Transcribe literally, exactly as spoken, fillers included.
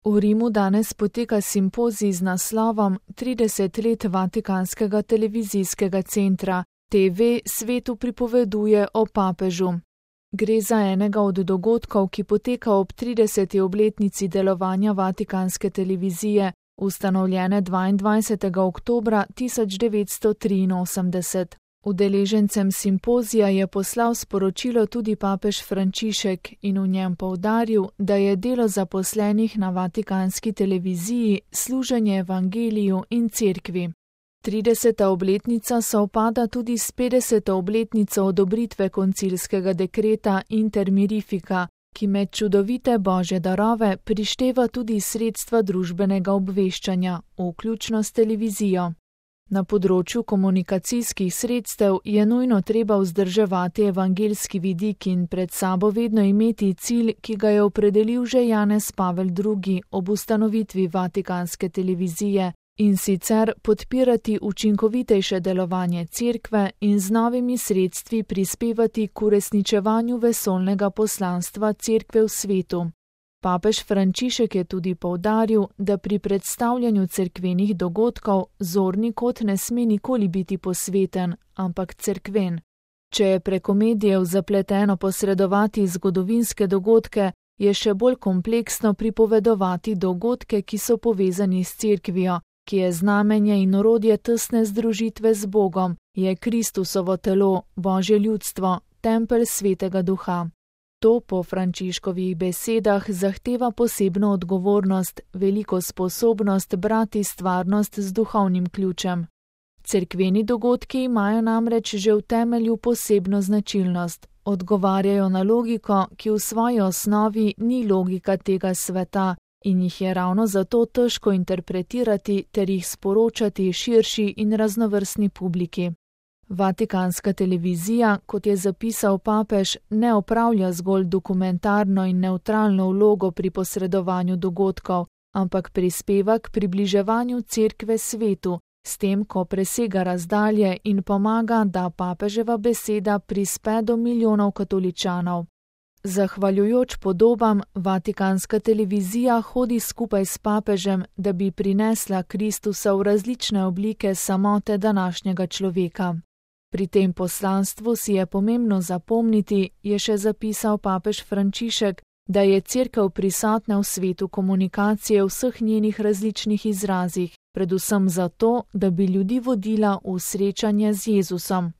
V Rimu danes poteka simpozij z naslovom trideset let Vatikanskega televizijskega centra, T V svetu pripoveduje o papežu. Gre za enega od dogodkov, ki poteka ob trideseti obletnici delovanja Vatikanske televizije, ustanovljene dvaindvajsetega oktobra tisoč devetsto triinosemdeset. Udeležencem simpozija je poslal sporočilo tudi papež Frančišek in v njem poudaril, da je delo zaposlenih na Vatikanski televiziji služenje evangeliju in cerkvi. trideseta obletnica sovpada tudi s petdeseto obletnico odobritve koncilskega dekreta Inter Mirifica, ki med čudovite božje darove prišteva tudi sredstva družbenega obveščanja, vključno s televizijo. Na področju komunikacijskih sredstev je nujno treba vzdrževati evangeljski vidik in pred sabo vedno imeti cilj, ki ga je opredelil že Janez Pavel drugi ob ustanovitvi Vatikanske televizije, in sicer podpirati učinkovitejše delovanje cerkve in z novimi sredstvi prispevati k uresničevanju vesoljnega poslanstva cerkve v svetu. Papež Frančišek je tudi poudaril, da pri predstavljanju cerkvenih dogodkov zorni kot ne sme nikoli biti posveten, ampak cerkven. Če je preko medijev zapleteno posredovati zgodovinske dogodke, je še bolj kompleksno pripovedovati dogodke, ki so povezani s cerkvijo, ki je znamenje in orodje tesne združitve z Bogom, je Kristusovo telo, Božje ljudstvo, tempelj Svetega Duha. To po Frančiškovih besedah zahteva posebno odgovornost, veliko sposobnost brati stvarnost z duhovnim ključem. Cerkveni dogodki imajo namreč že v temelju posebno značilnost, odgovarjajo na logiko, ki v svoji osnovi ni logika tega sveta in jih je ravno zato težko interpretirati ter jih sporočati širši in raznovrstni publiki. Vatikanska televizija, kot je zapisal papež, ne opravlja zgolj dokumentarno in nevtralno vlogo pri posredovanju dogodkov, ampak prispeva k približevanju cerkve svetu, s tem, ko presega razdalje in pomaga, da papeževa beseda prispe do milijonov katoličanov. Zahvaljujoč podobam, Vatikanska televizija hodi skupaj s papežem, da bi prinesla Kristusa v različne oblike samote današnjega človeka. Pri tem poslanstvu si je pomembno zapomniti, je še zapisal papež Frančišek, da je cerkev prisotna v svetu komunikacije v vseh njenih različnih izrazih, predvsem zato, da bi ljudi vodila v srečanje z Jezusom.